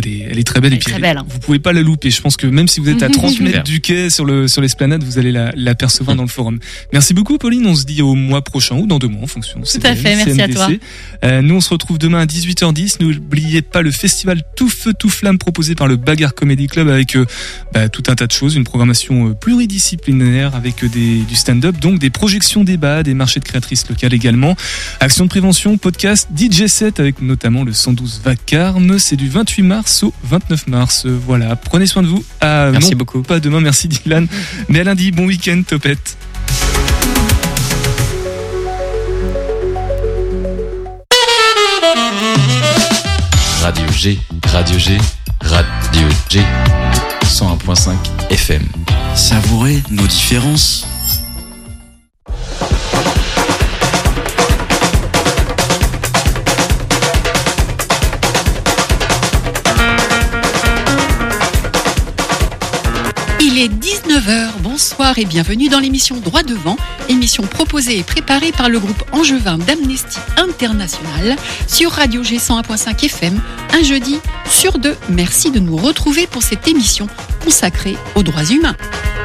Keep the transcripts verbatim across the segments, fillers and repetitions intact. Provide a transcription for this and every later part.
elle est, elle est très belle. Elle et puis est très elle, belle, hein. Vous pouvez pas la louper. Je pense que même si vous êtes à trente mètres du quai sur le sur l'esplanade, vous allez la, l'apercevoir dans le forum. Merci beaucoup, Pauline. On se dit au mois prochain ou dans deux mois en fonction. Tout à fait. Merci à toi. Euh, nous, on se retrouve demain à dix-huit heures dix. N'oubliez pas le festival Tout Feu Tout Flamme proposé par le Bagarre Comedy Club avec euh, bah, tout un tas de choses, une programmation euh, pluridisciplinaire avec euh, des, du stand-up, donc des projections débats, des marchés de créatrices locales également, actions de prévention, podcast, D J set avec notamment le cent douze Vacarme. C'est du vingt-huit mars au vingt-neuf mars. Euh, voilà, prenez soin de vous. Ah, merci non, beaucoup. Pas demain, merci Dylan. Mais à lundi, bon week-end, Topette. Radio G, Radio G, Radio G, cent un virgule cinq F M. Savourez nos différences. Il est dix-neuf heures, bonsoir et bienvenue dans l'émission Droit Devant, émission proposée et préparée par le groupe angevin d'Amnesty International sur Radio G cent un virgule cinq F M, un jeudi sur deux. Merci de nous retrouver pour cette émission consacrée aux droits humains.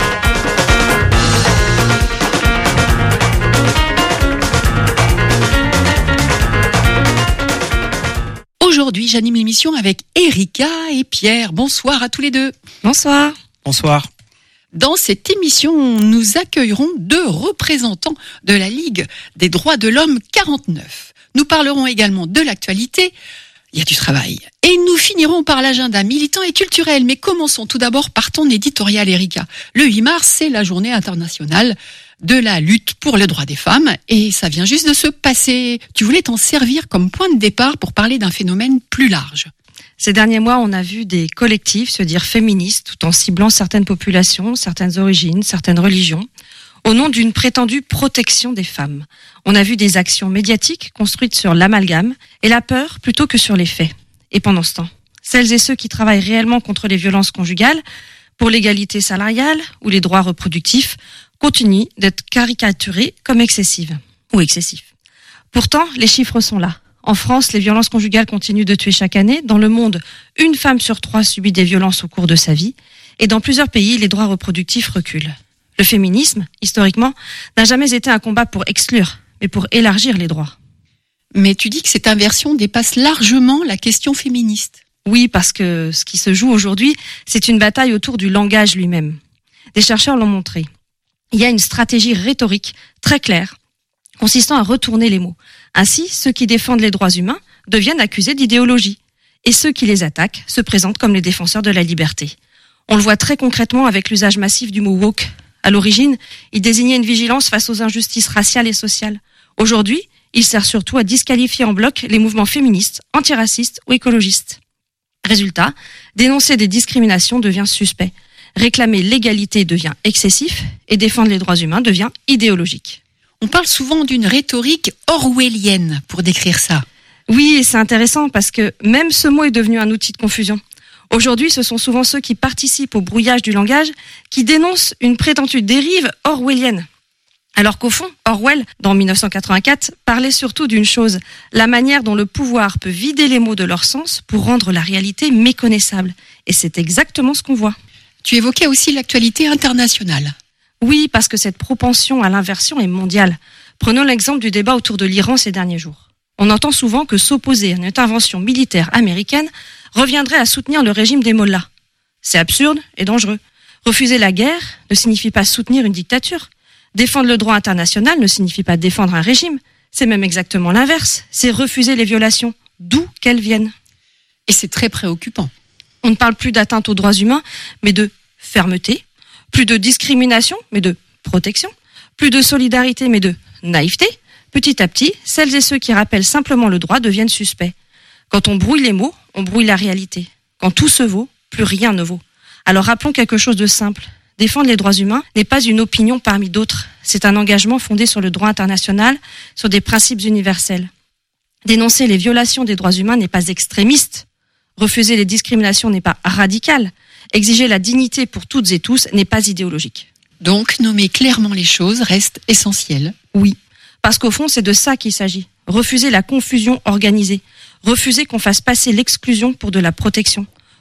Aujourd'hui, j'anime l'émission avec Erika et Pierre. Bonsoir à tous les deux. Bonsoir. Bonsoir. Dans cette émission, nous accueillerons deux représentants de la Ligue des droits de l'homme quarante-neuf. Nous parlerons également de l'actualité. Il y a du travail. Et nous finirons par l'agenda militant et culturel. Mais commençons tout d'abord par ton éditorial, Erika. Le huit mars, c'est la journée internationale de la lutte pour les droits des femmes. Et ça vient juste de se passer. Tu voulais t'en servir comme point de départ pour parler d'un phénomène plus large. Ces derniers mois, on a vu des collectifs se dire féministes tout en ciblant certaines populations, certaines origines, certaines religions, au nom d'une prétendue protection des femmes. On a vu des actions médiatiques construites sur l'amalgame et la peur plutôt que sur les faits. Et pendant ce temps, celles et ceux qui travaillent réellement contre les violences conjugales, pour l'égalité salariale ou les droits reproductifs, continuent d'être caricaturés comme excessives ou excessifs. Pourtant, les chiffres sont là. En France, les violences conjugales continuent de tuer chaque année. Dans le monde, une femme sur trois subit des violences au cours de sa vie. Et dans plusieurs pays, les droits reproductifs reculent. Le féminisme, historiquement, n'a jamais été un combat pour exclure, mais pour élargir les droits. Mais tu dis que cette inversion dépasse largement la question féministe. Oui, parce que ce qui se joue aujourd'hui, c'est une bataille autour du langage lui-même. Des chercheurs l'ont montré. Il y a une stratégie rhétorique très claire, consistant à retourner les mots. Ainsi, ceux qui défendent les droits humains deviennent accusés d'idéologie. Et ceux qui les attaquent se présentent comme les défenseurs de la liberté. On le voit très concrètement avec l'usage massif du mot « woke ». À l'origine, il désignait une vigilance face aux injustices raciales et sociales. Aujourd'hui, il sert surtout à disqualifier en bloc les mouvements féministes, antiracistes ou écologistes. Résultat, dénoncer des discriminations devient suspect. Réclamer l'égalité devient excessif et défendre les droits humains devient idéologique. On parle souvent d'une rhétorique orwellienne pour décrire ça. Oui, et c'est intéressant parce que même ce mot est devenu un outil de confusion. Aujourd'hui, ce sont souvent ceux qui participent au brouillage du langage qui dénoncent une prétendue dérive orwellienne. Alors qu'au fond, Orwell, dans dix-neuf cent quatre-vingt-quatre, parlait surtout d'une chose, la manière dont le pouvoir peut vider les mots de leur sens pour rendre la réalité méconnaissable. Et c'est exactement ce qu'on voit. Tu évoquais aussi l'actualité internationale. Oui, parce que cette propension à l'inversion est mondiale. Prenons l'exemple du débat autour de l'Iran ces derniers jours. On entend souvent que s'opposer à une intervention militaire américaine reviendrait à soutenir le régime des mollahs. C'est absurde et dangereux. Refuser la guerre ne signifie pas soutenir une dictature. Défendre le droit international ne signifie pas défendre un régime. C'est même exactement l'inverse. C'est refuser les violations, d'où qu'elles viennent. Et c'est très préoccupant. On ne parle plus d'atteinte aux droits humains, mais de fermeté. Plus de discrimination, mais de protection. Plus de solidarité, mais de naïveté. Petit à petit, celles et ceux qui rappellent simplement le droit deviennent suspects. Quand on brouille les mots, on brouille la réalité. Quand tout se vaut, plus rien ne vaut. Alors rappelons quelque chose de simple. Défendre les droits humains n'est pas une opinion parmi d'autres. C'est un engagement fondé sur le droit international, sur des principes universels. Dénoncer les violations des droits humains n'est pas extrémiste. Refuser les discriminations n'est pas radical. Exiger la dignité pour toutes et tous n'est pas idéologique. Donc, nommer clairement les choses reste essentiel. Oui, parce qu'au fond, c'est de ça qu'il s'agit. Refuser la confusion organisée. Refuser qu'on fasse passer l'exclusion pour de la protection.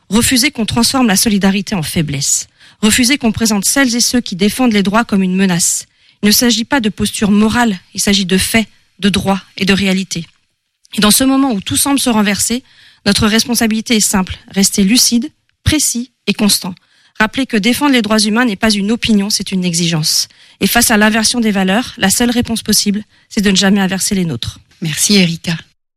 Refuser qu'on transforme la solidarité en faiblesse. Refuser qu'on présente celles et ceux qui défendent les droits comme une menace. Il ne s'agit pas de posture morale, il s'agit de faits, de droits et de réalité. Et dans ce moment où tout semble se renverser, notre responsabilité est simple, rester lucide, précis et constant. Rappeler que défendre les droits humains n'est pas une opinion, c'est une exigence. Et face à l'inversion des valeurs, la seule réponse possible, c'est de ne jamais inverser les nôtres. Merci Erika.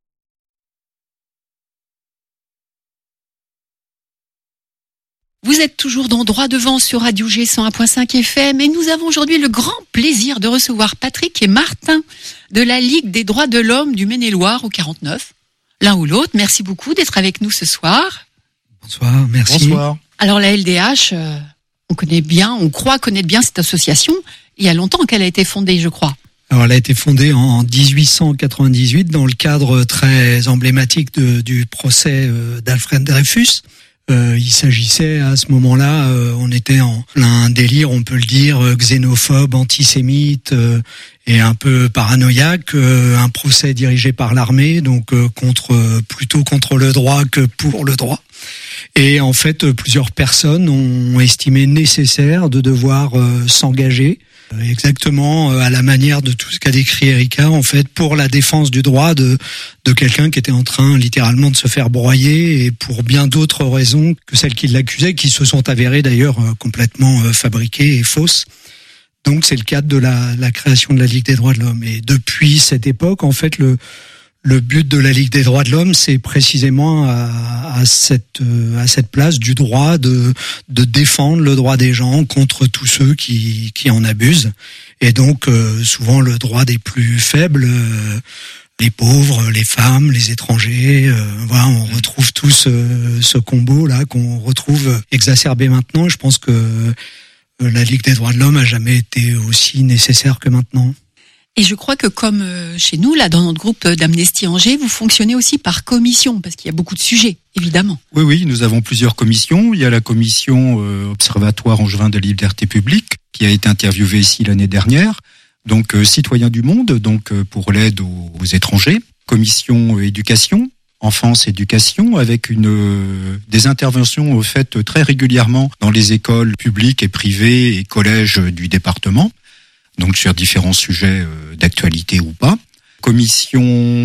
Vous êtes toujours dans Droit devant sur Radio G cent un point cinq F M et nous avons aujourd'hui le grand plaisir de recevoir Patrick et Martin de la Ligue des droits de l'homme du Maine-et-Loire au quarante-neuf. L'un ou l'autre, merci beaucoup d'être avec nous ce soir. Bonsoir, merci. Bonsoir. Alors la L D H, euh, on connaît bien, on croit connaître bien cette association. Il y a longtemps qu'elle a été fondée, je crois. Alors, elle a été fondée en dix-huit cent quatre-vingt-dix-huit dans le cadre très emblématique de, du procès euh, d'Alfred Dreyfus. Euh, il s'agissait à ce moment-là, euh, on était en plein délire, on peut le dire, euh, xénophobe, antisémite euh, et un peu paranoïaque. Euh, un procès dirigé par l'armée, donc euh, contre euh, plutôt contre le droit que pour le droit. Et en fait, euh, plusieurs personnes ont estimé nécessaire de devoir euh, s'engager. Exactement à la manière de tout ce qu'a décrit Erika, en fait, pour la défense du droit de de quelqu'un qui était en train littéralement de se faire broyer, et pour bien d'autres raisons que celles qui l'accusaient, qui se sont avérées d'ailleurs complètement fabriquées et fausses. Donc c'est le cadre de la, la création de la Ligue des droits de l'homme. Et depuis cette époque, en fait, le Le but de la Ligue des droits de l'homme, c'est précisément à, à cette à cette place du droit de de défendre le droit des gens contre tous ceux qui qui en abusent, et donc euh, souvent le droit des plus faibles, euh, les pauvres, les femmes, les étrangers. Euh, voilà, on retrouve tout ce ce combo là qu'on retrouve exacerbé maintenant. Je pense que euh, la Ligue des droits de l'homme a jamais été aussi nécessaire que maintenant. Et je crois que comme chez nous, là, dans notre groupe d'Amnesty Angers, vous fonctionnez aussi par commission, parce qu'il y a beaucoup de sujets, évidemment. Oui, oui, nous avons plusieurs commissions. Il y a la commission euh, Observatoire Angevin de la liberté publique, qui a été interviewée ici l'année dernière. Donc, euh, Citoyens du monde, donc euh, pour l'aide aux, aux étrangers. Commission euh, Éducation, Enfance, Éducation, avec une euh, des interventions euh, faites très régulièrement dans les écoles publiques et privées et collèges euh, du département. Donc sur différents sujets euh, d'actualité ou pas. Commission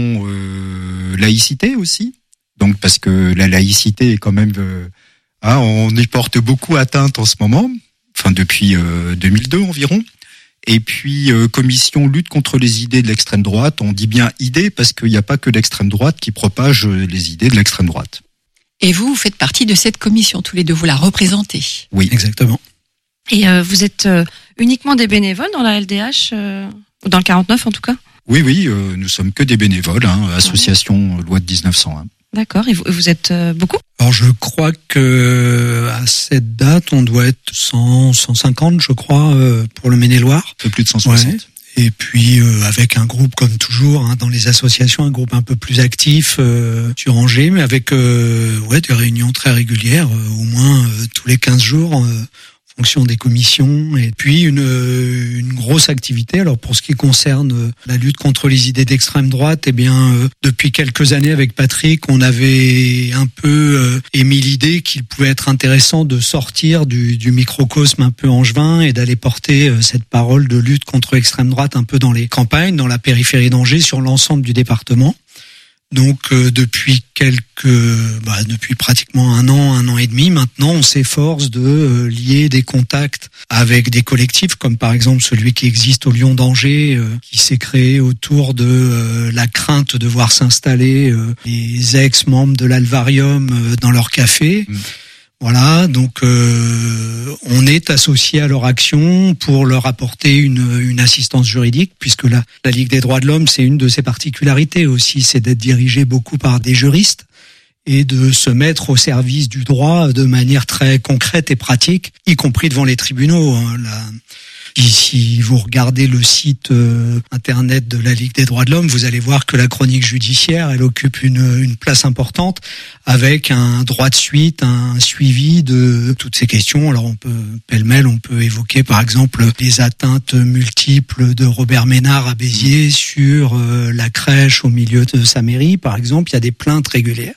euh, laïcité aussi. Donc parce que la laïcité est quand même, euh, hein, on y porte beaucoup atteinte en ce moment, enfin depuis euh, deux mille deux environ. Et puis euh, commission lutte contre les idées de l'extrême droite. On dit bien idées parce qu'il n'y a pas que l'extrême droite qui propage les idées de l'extrême droite. Et vous, vous faites partie de cette commission, tous les deux, vous la représentez. Oui, exactement. Et euh, vous êtes euh, uniquement des bénévoles dans la L D H, euh, ou dans le quarante-neuf en tout cas ? Oui, oui, euh, nous sommes que des bénévoles, hein, association loi de dix-neuf cent un. D'accord, et vous, vous êtes euh, beaucoup ? Alors je crois que à cette date, on doit être cent, cent cinquante, je crois, euh, pour le Maine-et-Loire. Un peu plus de cent soixante. Ouais. Et puis euh, avec un groupe comme toujours, hein, dans les associations, un groupe un peu plus actif euh, sur Angers, mais avec euh, ouais des réunions très régulières, euh, au moins euh, tous les quinze jours. Euh, fonction des commissions, et puis une une grosse activité. Alors pour ce qui concerne la lutte contre les idées d'extrême droite, eh bien euh, depuis quelques années avec Patrick, on avait un peu euh, émis l'idée qu'il pouvait être intéressant de sortir du du microcosme un peu angevin et d'aller porter euh, cette parole de lutte contre l'extrême droite un peu dans les campagnes, dans la périphérie d'Angers, sur l'ensemble du département. Donc euh, depuis quelques, bah, depuis pratiquement un an, un an et demi maintenant, on s'efforce de euh, lier des contacts avec des collectifs, comme par exemple celui qui existe au Lion d'Angers, euh, qui s'est créé autour de euh, la crainte de voir s'installer euh, les ex-membres de l'Alvarium euh, dans leur café. Mmh. Voilà, donc euh, on est associé à leur action pour leur apporter une, une assistance juridique, puisque la, la Ligue des droits de l'homme, c'est une de ses particularités aussi, c'est d'être dirigée beaucoup par des juristes et de se mettre au service du droit de manière très concrète et pratique, y compris devant les tribunaux. Hein. La, Si vous regardez le site euh, internet de la Ligue des droits de l'homme, vous allez voir que la chronique judiciaire, elle occupe une, une place importante, avec un droit de suite, un suivi de toutes ces questions. Alors on peut, pêle-mêle, on peut évoquer par exemple les atteintes multiples de Robert Ménard à Béziers sur euh, la crèche au milieu de sa mairie, par exemple. Il y a des plaintes régulières.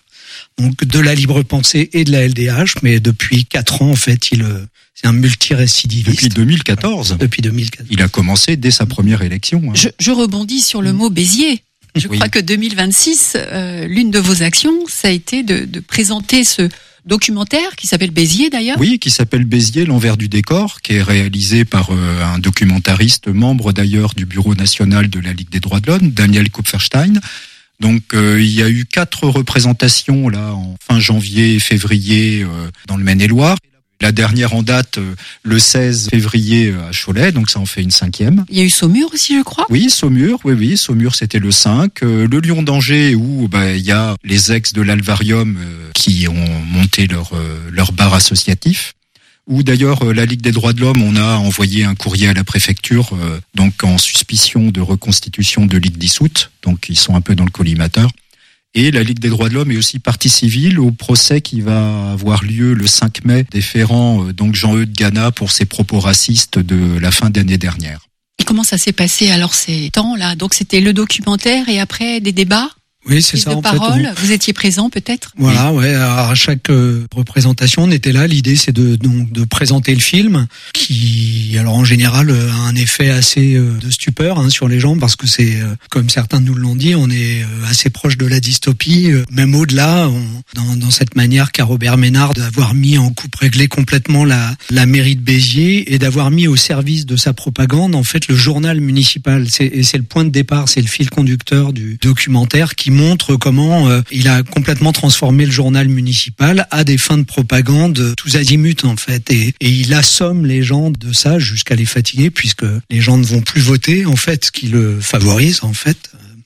donc de la libre pensée et de la L D H, mais depuis quatre ans en fait, il c'est un multirécidiviste. Depuis deux mille quatorze. Depuis deux mille quatorze. Il a commencé dès sa première élection. Hein. Je, je rebondis sur le mot Béziers. Je Oui. crois que deux mille vingt-six, euh, l'une de vos actions, ça a été de, de présenter ce documentaire qui s'appelle Béziers d'ailleurs. Oui, qui s'appelle Béziers, l'envers du décor, qui est réalisé par euh, un documentariste, membre d'ailleurs du Bureau national de la Ligue des droits de l'homme, Daniel Kupferstein. Donc euh, il y a eu quatre représentations là en fin janvier et février euh, dans le Maine-et-Loire. La dernière en date, euh, le seize février à Cholet, donc ça en fait une cinquième. Il y a eu Saumur aussi, je crois. Oui, Saumur, oui, oui, Saumur, c'était le cinq. Euh, le Lion d'Angers, où bah, il y a les ex de l'Alvarium euh, qui ont monté leur euh, leur bar associatif. Ou d'ailleurs, euh, la Ligue des droits de l'homme, on a envoyé un courrier à la préfecture, euh, donc en suspicion de reconstitution de ligue dissoute. Donc ils sont un peu dans le collimateur. Et la Ligue des droits de l'homme est aussi partie civile au procès qui va avoir lieu le cinq mai, déférant euh, donc Jean-Eudes Gana pour ses propos racistes de la fin d'année dernière. Et comment ça s'est passé alors ces temps-là? Donc c'était le documentaire et après des débats, Oui, c'est prise ça. de En parole. fait, on- Vous étiez présent peut-être? Voilà, ouais. Alors, à chaque euh, représentation, on était là. L'idée, c'est de donc de présenter le film, qui, alors en général, euh, a un effet assez euh, de stupeur hein, sur les gens, parce que c'est, euh, comme certains nous l'ont dit, on est euh, assez proche de la dystopie. euh, Même au-delà, on- dans, dans cette manière qu'a Robert Ménard d'avoir mis en coupe réglée complètement la la mairie de Béziers et d'avoir mis au service de sa propagande, en fait, le journal municipal. C'est, et c'est le point de départ, c'est le fil conducteur du documentaire qui montre comment euh, il a complètement transformé le journal municipal à des fins de propagande euh, tous azimuts en fait, et, et il assomme les gens de ça jusqu'à les fatiguer, puisque les gens ne vont plus voter en fait, ce qui le favorise en fait.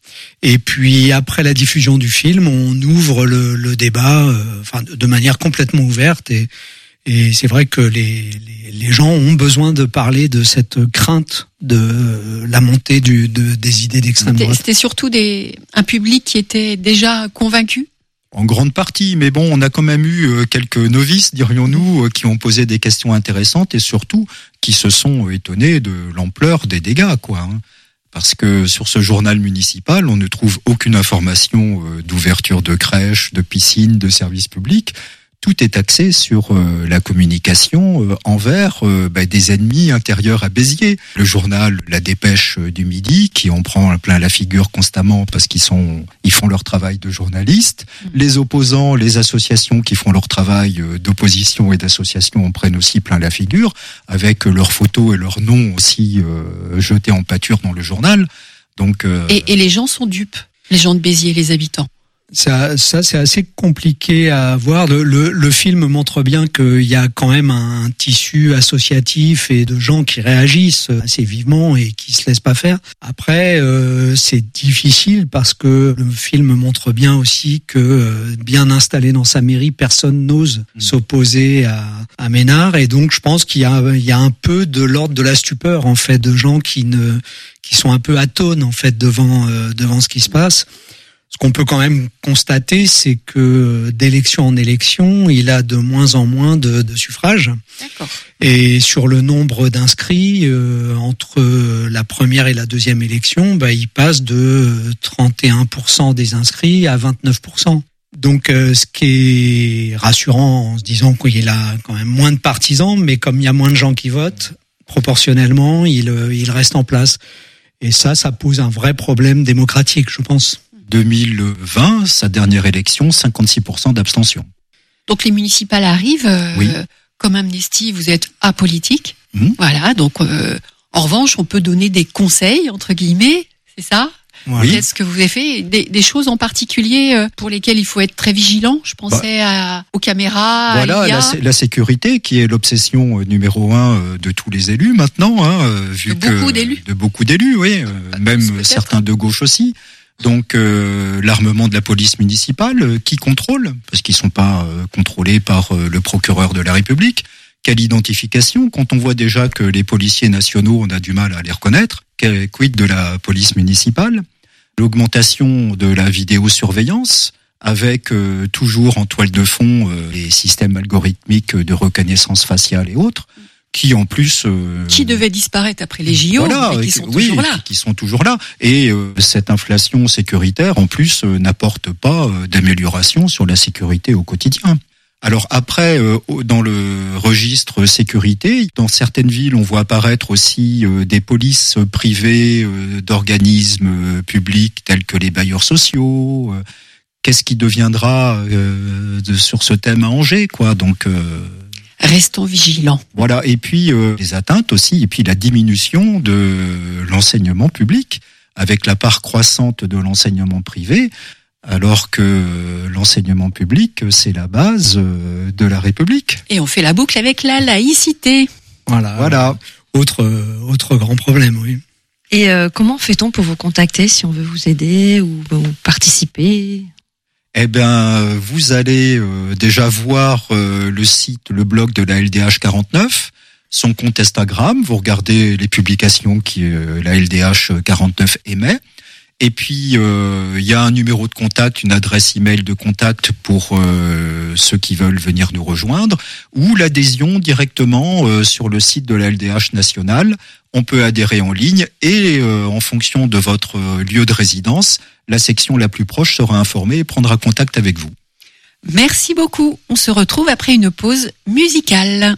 Et puis après la diffusion du film, on ouvre le, le débat, euh, enfin de, de manière complètement ouverte, et et c'est vrai que les, les, les gens ont besoin de parler de cette crainte de euh, la montée du, de, des idées d'extrême C'était droite. c'était surtout des, un public qui était déjà convaincu. En grande partie, mais bon, on a quand même eu euh, quelques novices, dirions-nous, euh, qui ont posé des questions intéressantes et surtout qui se sont étonnés de l'ampleur des dégâts, quoi. Hein. Parce que sur ce journal municipal, on ne trouve aucune information euh, d'ouverture de crèches, de piscines, de services publics. Tout est axé sur euh, la communication euh, envers euh, bah, des ennemis intérieurs à Béziers. Le journal La Dépêche euh, du Midi, qui en prend plein la figure constamment parce qu'ils sont, ils font leur travail de journalistes. Mmh. Les opposants, les associations qui font leur travail euh, d'opposition et d'association en prennent aussi plein la figure, avec euh, leurs photos et leurs noms aussi euh, jetés en pâture dans le journal. Donc euh, Et, et les gens sont dupes, les gens de Béziers, les habitants. Ça, ça c'est assez compliqué à voir. Le, le, le film montre bien qu'il y a quand même un tissu associatif et de gens qui réagissent assez vivement et qui se laissent pas faire. Après, euh, c'est difficile parce que le film montre bien aussi que, euh, bien installé dans sa mairie, personne n'ose mmh. s'opposer à, à Ménard. Et donc, je pense qu'il y a, il y a un peu de l'ordre de la stupeur, en fait, de gens qui ne, qui sont un peu atones, en fait, devant, euh, devant ce qui se passe. Ce qu'on peut quand même constater, c'est que d'élection en élection, il a de moins en moins de, de suffrages. D'accord. Et sur le nombre d'inscrits, euh, entre la première et la deuxième élection, bah, il passe de trente et un pour cent des inscrits à vingt-neuf pour cent. Donc, euh, ce qui est rassurant en se disant qu'il a quand même moins de partisans, mais comme il y a moins de gens qui votent, proportionnellement, il, il reste en place. Et ça, ça pose un vrai problème démocratique, je pense. deux mille vingt, sa dernière élection, cinquante-six pour cent d'abstention. Donc les municipales arrivent, euh, oui. Comme Amnesty, vous êtes apolitique. Mmh. Voilà, donc euh, en revanche, on peut donner des conseils, entre guillemets, c'est ça ? Oui. Qu'est-ce que vous avez fait ? Des, des choses en particulier pour lesquelles il faut être très vigilant. Je pensais bah, à, aux caméras, voilà, à l'I A. La, la sécurité qui est l'obsession numéro un de tous les élus maintenant, hein, vu de que beaucoup d'élus. De beaucoup d'élus, oui, Pas même tous, certains de gauche aussi. Donc euh, l'armement de la police municipale, euh, qui contrôle, parce qu'ils sont pas euh, contrôlés par euh, le procureur de la République. Quelle identification, quand on voit déjà que les policiers nationaux, on a du mal à les reconnaître. Quid de la police municipale? L'augmentation de la vidéosurveillance, avec euh, toujours en toile de fond euh, les systèmes algorithmiques de reconnaissance faciale et autres, qui en plus euh, qui devait disparaître après les J O, voilà, mais qui sont oui, toujours là. Qui sont toujours là. Et euh, cette inflation sécuritaire, en plus, euh, n'apporte pas euh, d'amélioration sur la sécurité au quotidien. Alors après, euh, dans le registre sécurité, dans certaines villes, on voit apparaître aussi euh, des polices privées euh, d'organismes euh, publics tels que les bailleurs sociaux. Euh, qu'est-ce qui deviendra euh, de, sur ce thème à Angers, quoi. Donc euh, restons vigilants. Voilà. Et puis euh, les atteintes aussi, et puis la diminution de l'enseignement public avec la part croissante de l'enseignement privé. Alors que l'enseignement public, c'est la base de la République. Et on fait la boucle avec la laïcité. Voilà. Voilà. Autre, autre grand problème, oui. Et euh, comment fait-on pour vous contacter si on veut vous aider ou, ou participer ? Eh bien, vous allez euh, déjà voir euh, le site, le blog de la L D H quarante-neuf, son compte Instagram. Vous regardez les publications que euh, la L D H quarante-neuf émet. Et puis, euh, il y a un numéro de contact, une adresse email de contact pour euh, ceux qui veulent venir nous rejoindre, ou l'adhésion directement euh, sur le site de la L D H nationale. On peut adhérer en ligne et euh, en fonction de votre lieu de résidence, la section la plus proche sera informée et prendra contact avec vous. Merci beaucoup. On se retrouve après une pause musicale.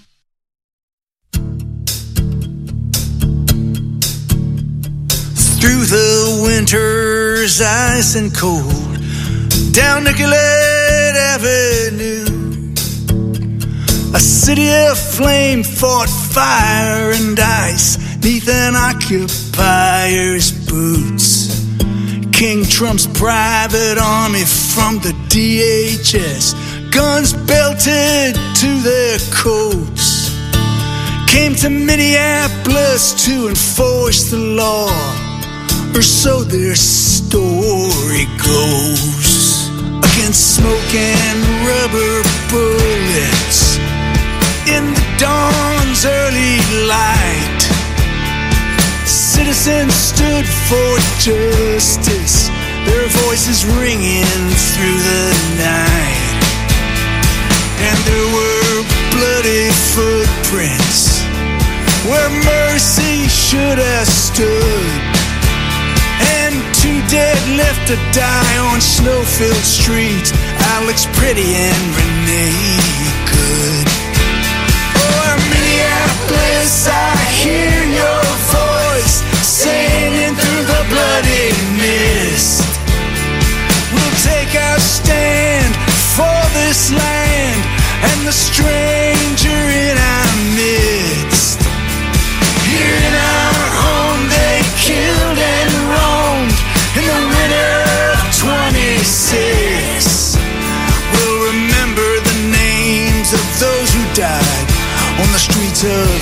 Through the winter's ice and cold, down Nicollet Avenue, a city of flame fought fire and ice neath an occupier's boots. King Trump's private army from the D H S, guns belted to their coats, came to Minneapolis to enforce the law, or so their story goes. Against smoke and rubber bullets in the dawn's early light, citizens stood for justice, their voices ringing through the night. And there were bloody footprints where mercy should have stood, and two dead left to die on snow-filled streets, Alex Pretty and Renee Good. Oh, Minneapolis, I hear your voice singing through the bloody mist. We'll take our stand for this land and the stranger in our midst. Here in our home they killed and roamed in the winter of twenty-six. We'll remember the names of those who died on the streets of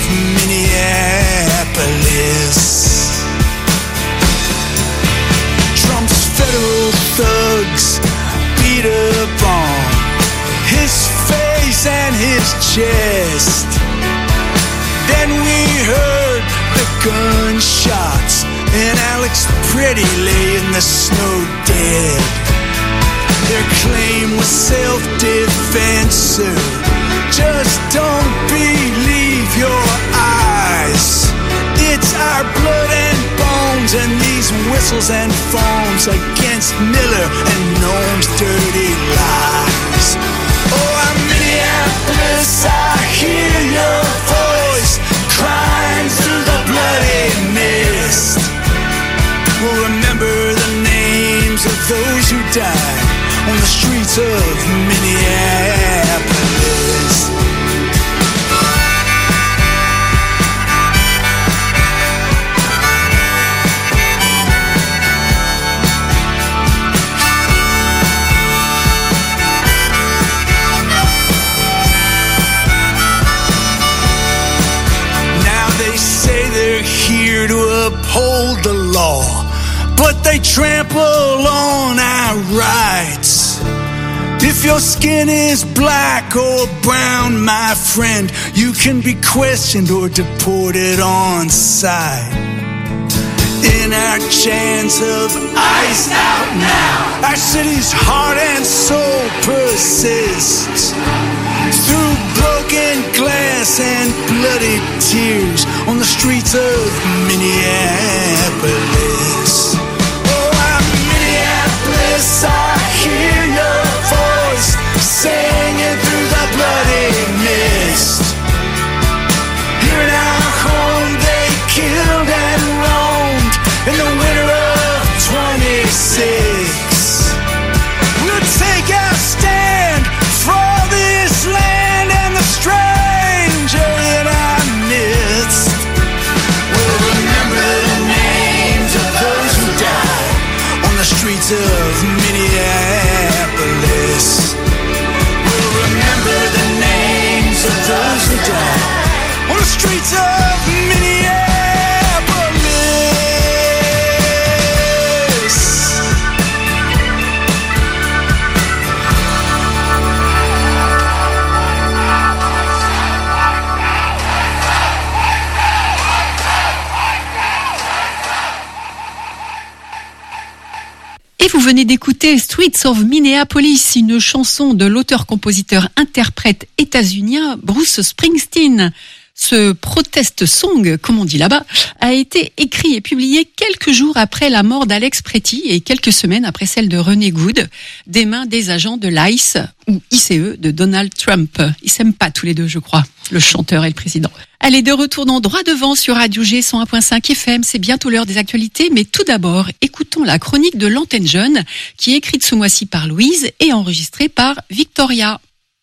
Minneapolis. Trump's federal thugs beat upon his face and his chest. Then we heard the gunshots and Alex Pretty lay in the snow dead. Their claim was self-defense, sir. Just don't believe your eyes. It's our blood and bones and these whistles and foams against Miller and Noam's dirty lies. Oh, I'm Minneapolis, I hear your voice crying through the bloody mist. We'll remember the names of those who died on the streets of Minneapolis. Now they say they're here to uphold the law, but they trample on our rights. If your skin is black or brown, my friend, you can be questioned or deported on sight. In our chance of ice out now, our city's heart and soul persists through broken glass and bloody tears on the streets of Minneapolis. Oh, I'm Minneapolis, I hear your voice singing through the bloody mist. Here in our home they killed and roamed in the winter of twenty-six. We'll take our stand for this land and the stranger in our midst. We'll remember the names of those who died on the streets of Minneapolis. We'll remember the names of those who died on the streets of Minneapolis. Et vous venez d'écouter Streets of Minneapolis, une chanson de l'auteur-compositeur-interprète états-unien Bruce Springsteen. Ce protest song, comme on dit là-bas, a été écrit et publié quelques jours après la mort d'Alex Pretty et quelques semaines après celle de René Good, des mains des agents de l'I C E ou I C E de Donald Trump. Ils s'aiment pas tous les deux, je crois, le chanteur et le président. Allez, de retour dans Droit Devant sur Radio G cent un point cinq F M. C'est bientôt l'heure des actualités, mais tout d'abord, écoutons la chronique de l'Antenne Jeune, qui est écrite ce mois-ci par Louise et enregistrée par Victoria.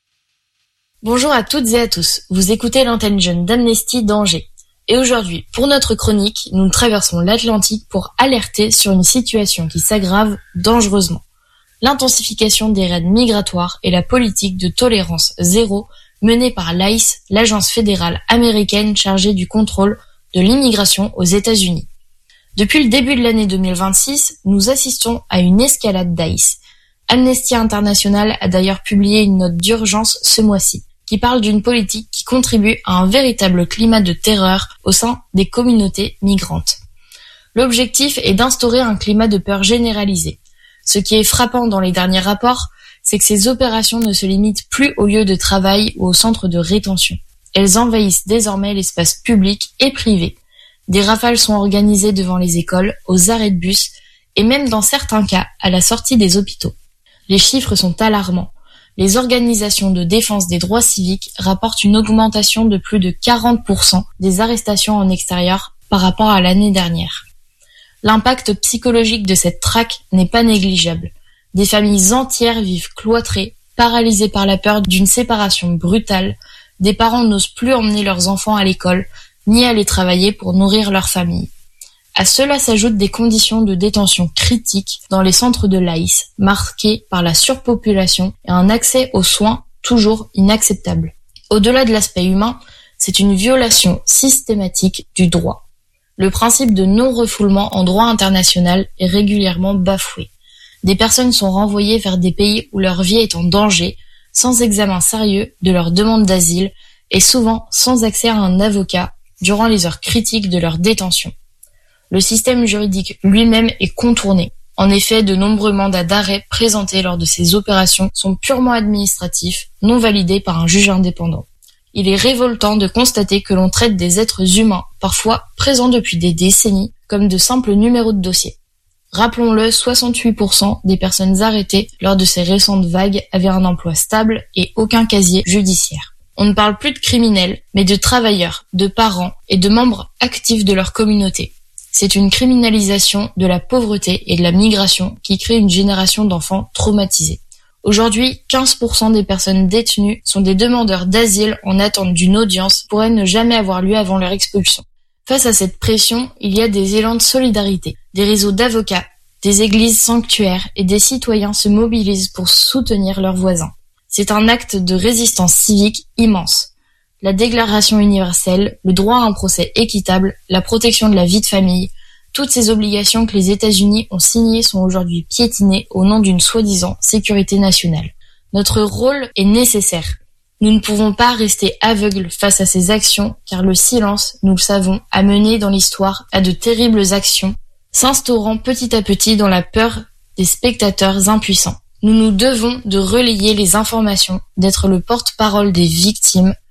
Bonjour à toutes et à tous, vous écoutez l'antenne jeune d'Amnesty d'Angers. Et aujourd'hui, pour notre chronique, nous traversons l'Atlantique pour alerter sur une situation qui s'aggrave dangereusement. L'intensification des raids migratoires et la politique de tolérance zéro menée par l'I C E, l'agence fédérale américaine chargée du contrôle de l'immigration aux États-Unis. Depuis le début de l'année deux mille vingt-six, nous assistons à une escalade d'I C E. Amnesty International a d'ailleurs publié une note d'urgence ce mois-ci, qui parle d'une politique qui contribue à un véritable climat de terreur au sein des communautés migrantes. L'objectif est d'instaurer un climat de peur généralisé. Ce qui est frappant dans les derniers rapports, c'est que ces opérations ne se limitent plus aux lieux de travail ou aux centres de rétention. Elles envahissent désormais l'espace public et privé. Des rafales sont organisées devant les écoles, aux arrêts de bus et même dans certains cas à la sortie des hôpitaux. Les chiffres sont alarmants. Les organisations de défense des droits civiques rapportent une augmentation de plus de quarante pour cent des arrestations en extérieur par rapport à l'année dernière. L'impact psychologique de cette traque n'est pas négligeable. Des familles entières vivent cloîtrées, paralysées par la peur d'une séparation brutale. Des parents n'osent plus emmener leurs enfants à l'école, ni aller travailler pour nourrir leur famille. À cela s'ajoutent des conditions de détention critiques dans les centres de l'I C E, marqués par la surpopulation et un accès aux soins toujours inacceptable. Au-delà de l'aspect humain, c'est une violation systématique du droit. Le principe de non-refoulement en droit international est régulièrement bafoué. Des personnes sont renvoyées vers des pays où leur vie est en danger, sans examen sérieux de leur demande d'asile et souvent sans accès à un avocat durant les heures critiques de leur détention. Le système juridique lui-même est contourné. En effet, de nombreux mandats d'arrêt présentés lors de ces opérations sont purement administratifs, non validés par un juge indépendant. Il est révoltant de constater que l'on traite des êtres humains, parfois présents depuis des décennies, comme de simples numéros de dossier. Rappelons-le, soixante-huit pour cent des personnes arrêtées lors de ces récentes vagues avaient un emploi stable et aucun casier judiciaire. On ne parle plus de criminels, mais de travailleurs, de parents et de membres actifs de leur communauté. C'est une criminalisation de la pauvreté et de la migration qui crée une génération d'enfants traumatisés. Aujourd'hui, quinze pour cent des personnes détenues sont des demandeurs d'asile en attente d'une audience pourrait ne jamais avoir lieu avant leur expulsion. Face à cette pression, il y a des élans de solidarité. Des réseaux d'avocats, des églises sanctuaires et des citoyens se mobilisent pour soutenir leurs voisins. C'est un acte de résistance civique immense. La Déclaration universelle, le droit à un procès équitable, la protection de la vie de famille, toutes ces obligations que les États-Unis ont signées sont aujourd'hui piétinées au nom d'une soi-disant sécurité nationale. Notre rôle est nécessaire. Nous ne pouvons pas rester aveugles face à ces actions, car le silence, nous le savons, a mené dans l'histoire à de terribles actions, s'instaurant petit à petit dans la peur des spectateurs impuissants. Nous nous devons de relayer les informations, d'être le porte-parole des victimes.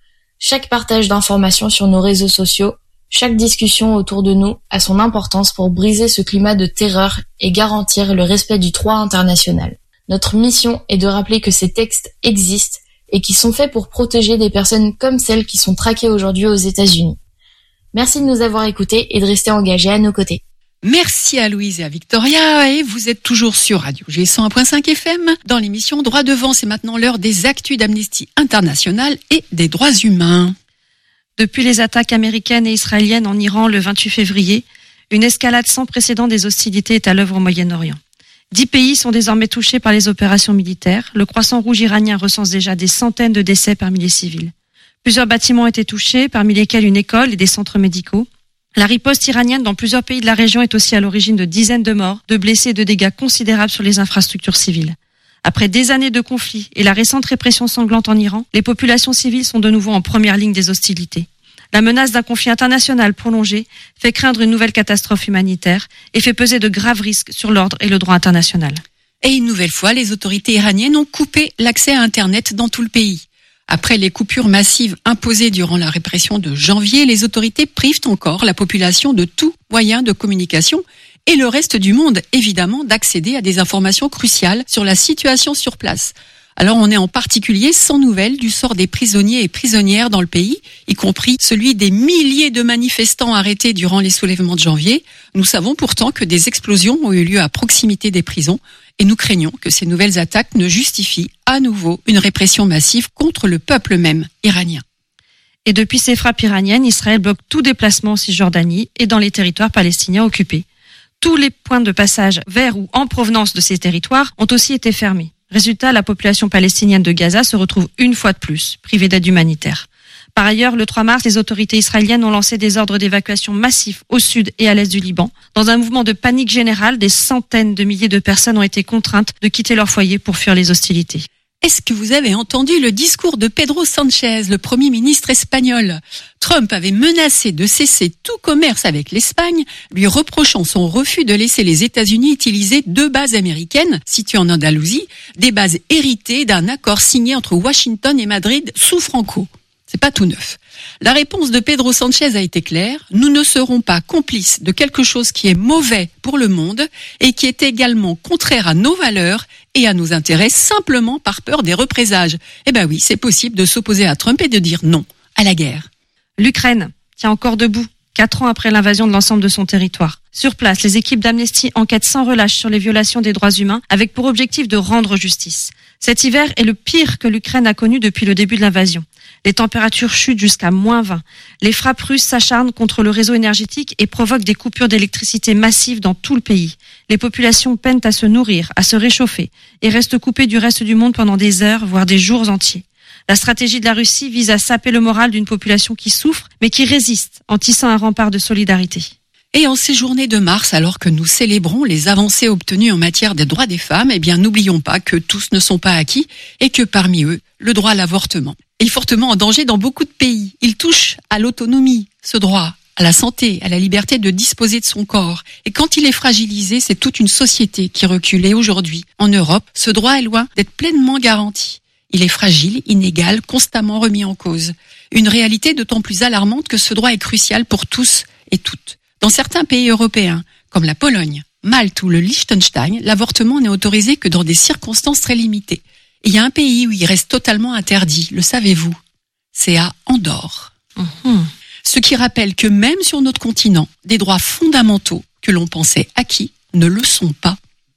Chaque partage d'informations sur nos réseaux sociaux, chaque discussion autour de nous a son importance pour briser ce climat de terreur et garantir le respect du droit international. Notre mission est de rappeler que ces textes existent et qui sont faits pour protéger des personnes comme celles qui sont traquées aujourd'hui aux États-Unis. Merci de nous avoir écoutés et de rester engagés à nos côtés. Merci à Louise et à Victoria, et vous êtes toujours sur Radio G cent un point cinq F M dans l'émission Droit devant. C'est maintenant l'heure des actus d'Amnesty International et des droits humains. Depuis les attaques américaines et israéliennes en Iran le vingt-huit février, une escalade sans précédent des hostilités est à l'œuvre au Moyen-Orient. Dix pays sont désormais touchés par les opérations militaires. Le Croissant Rouge iranien recense déjà des centaines de décès parmi les civils. Plusieurs bâtiments ont été touchés, parmi lesquels une école et des centres médicaux. La riposte iranienne dans plusieurs pays de la région est aussi à l'origine de dizaines de morts, de blessés et de dégâts considérables sur les infrastructures civiles. Après des années de conflits et la récente répression sanglante en Iran, les populations civiles sont de nouveau en première ligne des hostilités. La menace d'un conflit international prolongé fait craindre une nouvelle catastrophe humanitaire et fait peser de graves risques sur l'ordre et le droit international. Et une nouvelle fois, les autorités iraniennes ont coupé l'accès à Internet dans tout le pays. Après les coupures massives imposées durant la répression de janvier, les autorités privent encore la population de tout moyen de communication et le reste du monde, évidemment, d'accéder à des informations cruciales sur la situation sur place. Alors on est en particulier sans nouvelles du sort des prisonniers et prisonnières dans le pays, y compris celui des milliers de manifestants arrêtés durant les soulèvements de janvier. Nous savons pourtant que des explosions ont eu lieu à proximité des prisons et nous craignons que ces nouvelles attaques ne justifient à nouveau une répression massive contre le peuple même iranien. Et depuis ces frappes iraniennes, Israël bloque tout déplacement en Cisjordanie et dans les territoires palestiniens occupés. Tous les points de passage vers ou en provenance de ces territoires ont aussi été fermés. Résultat, la population palestinienne de Gaza se retrouve une fois de plus privée d'aide humanitaire. Par ailleurs, le trois mars, les autorités israéliennes ont lancé des ordres d'évacuation massifs au sud et à l'est du Liban. Dans un mouvement de panique générale, des centaines de milliers de personnes ont été contraintes de quitter leur foyer pour fuir les hostilités. Est-ce que vous avez entendu le discours de Pedro Sánchez, le Premier ministre espagnol ? Trump avait menacé de cesser tout commerce avec l'Espagne, lui reprochant son refus de laisser les États-Unis utiliser deux bases américaines situées en Andalousie, des bases héritées d'un accord signé entre Washington et Madrid sous Franco. C'est pas tout neuf. La réponse de Pedro Sánchez a été claire. Nous ne serons pas complices de quelque chose qui est mauvais pour le monde et qui est également contraire à nos valeurs et à nos intérêts simplement par peur des représailles. Eh ben oui, c'est possible de s'opposer à Trump et de dire non à la guerre. L'Ukraine tient encore debout, quatre ans après l'invasion de l'ensemble de son territoire. Sur place, les équipes d'Amnesty enquêtent sans relâche sur les violations des droits humains avec pour objectif de rendre justice. Cet hiver est le pire que l'Ukraine a connu depuis le début de l'invasion. Les températures chutent jusqu'à moins vingt. Les frappes russes s'acharnent contre le réseau énergétique et provoquent des coupures d'électricité massives dans tout le pays. Les populations peinent à se nourrir, à se réchauffer et restent coupées du reste du monde pendant des heures, voire des jours entiers. La stratégie de la Russie vise à saper le moral d'une population qui souffre, mais qui résiste en tissant un rempart de solidarité. Et en ces journées de mars, alors que nous célébrons les avancées obtenues en matière des droits des femmes, eh bien, n'oublions pas que tous ne sont pas acquis et que parmi eux, le droit à l'avortement est fortement en danger dans beaucoup de pays. Il touche à l'autonomie, ce droit, à la santé, à la liberté de disposer de son corps. Et quand il est fragilisé, c'est toute une société qui recule. Et aujourd'hui, en Europe, ce droit est loin d'être pleinement garanti. Il est fragile, inégal, constamment remis en cause. Une réalité d'autant plus alarmante que ce droit est crucial pour tous et toutes. Dans certains pays européens, comme la Pologne, Malte ou le Liechtenstein, l'avortement n'est autorisé que dans des circonstances très limitées. Et il y a un pays où il reste totalement interdit, le savez-vous ? C'est à Andorre. Mmh. Ce qui rappelle que même sur notre continent, des droits fondamentaux que l'on pensait acquis ne le sont pas.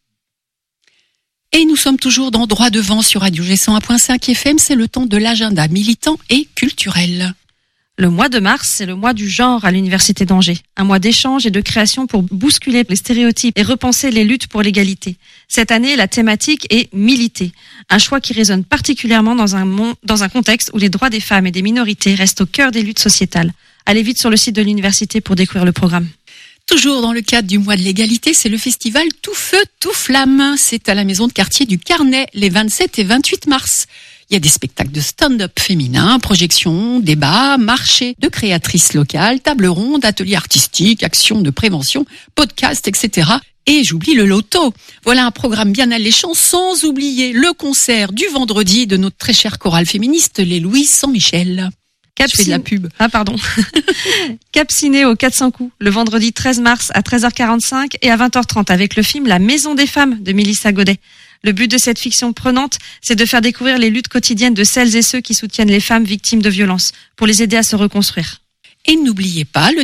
Et nous sommes toujours dans Droit devant sur Radio G cent un point cinq F M, c'est le temps de l'agenda militant et culturel. Le mois de mars, c'est le mois du genre à l'Université d'Angers. Un mois d'échange et de création pour bousculer les stéréotypes et repenser les luttes pour l'égalité. Cette année, la thématique est militer. Un choix qui résonne particulièrement dans un, monde, dans un contexte où les droits des femmes et des minorités restent au cœur des luttes sociétales. Allez vite sur le site de l'université pour découvrir le programme. Toujours dans le cadre du mois de l'égalité, c'est le festival Tout Feu, Tout Flamme. C'est à la maison de quartier du Carnet, les vingt-sept et vingt-huit mars. Il y a des spectacles de stand-up féminin, projections, débats, marchés de créatrices locales, tables rondes, ateliers artistiques, actions de prévention, podcasts, et cetera. Et j'oublie le loto. Voilà un programme bien alléchant, sans oublier le concert du vendredi de notre très chère chorale féministe, les Louises Saint-Michel. Cap Je fais de la pub. Ah, pardon. Cap Ciné au quatre cents coups, le vendredi treize mars à treize heures quarante-cinq et à vingt heures trente avec le film La Maison des femmes de Mélissa Godet. Le but de cette fiction prenante, c'est de faire découvrir les luttes quotidiennes de celles et ceux qui soutiennent les femmes victimes de violences pour les aider à se reconstruire. Et n'oubliez pas, le